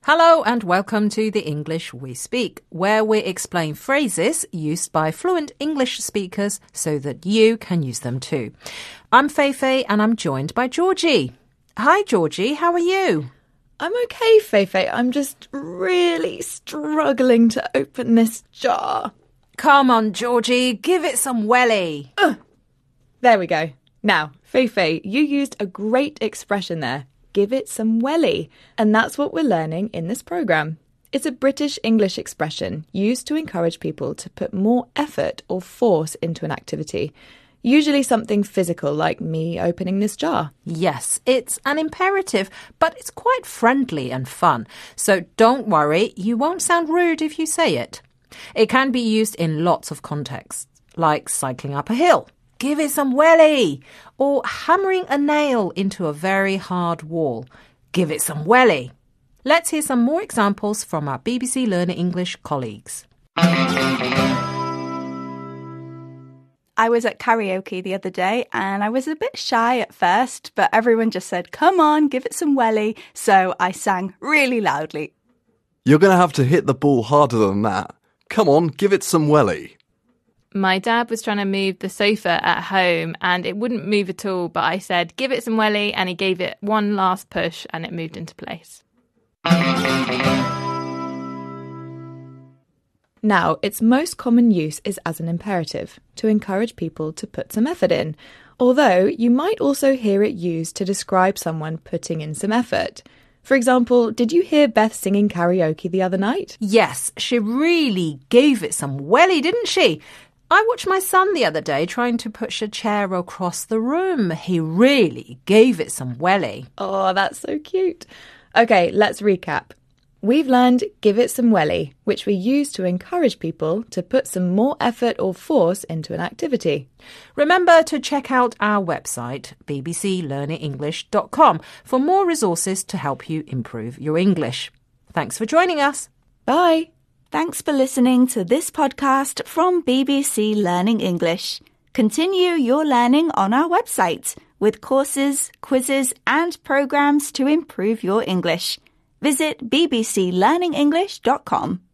Hello and welcome to The English We Speak, where we explain phrases used by fluent English speakers so that you can use them too. I'm Feifei and I'm joined by Georgie. Hi Georgie, how are you? I'm okay, Feifei. I'm just really struggling to open this jar. Come on, Georgie, give it some welly. There we go. Now, Feifei, you used a great expression there. Give it some welly. And that's what we're learning in this programme. It's a British English expression used to encourage people to put more effort or force into an activity. Usually something physical, like me opening this jar. Yes, it's an imperative, but it's quite friendly and fun. So don't worry, you won't sound rude if you say it. It can be used in lots of contexts, like cycling up a hill. Give it some welly. Or hammering a nail into a very hard wall. Give it some welly. Let's hear some more examples from our BBC Learning English colleagues. I was at karaoke the other day and I was a bit shy at first, but everyone just said, come on, give it some welly. So I sang really loudly. You're going to have to hit the ball harder than that. Come on, give it some welly. My dad was trying to move the sofa at home and it wouldn't move at all, but I said, give it some welly, and he gave it one last push and it moved into place. Now, its most common use is as an imperative, to encourage people to put some effort in. Although, you might also hear it used to describe someone putting in some effort. For example, did you hear Beth singing karaoke the other night? Yes, she really gave it some welly, didn't she? I watched my son the other day trying to push a chair across the room. He really gave it some welly. Oh, that's so cute. Okay, let's recap. We've learned give it some welly, which we use to encourage people to put some more effort or force into an activity. Remember to check out our website, bbclearningenglish.com, for more resources to help you improve your English. Thanks for joining us. Bye. Thanks for listening to this podcast from BBC Learning English. Continue your learning on our website with courses, quizzes and programmes to improve your English. Visit bbclearningenglish.com.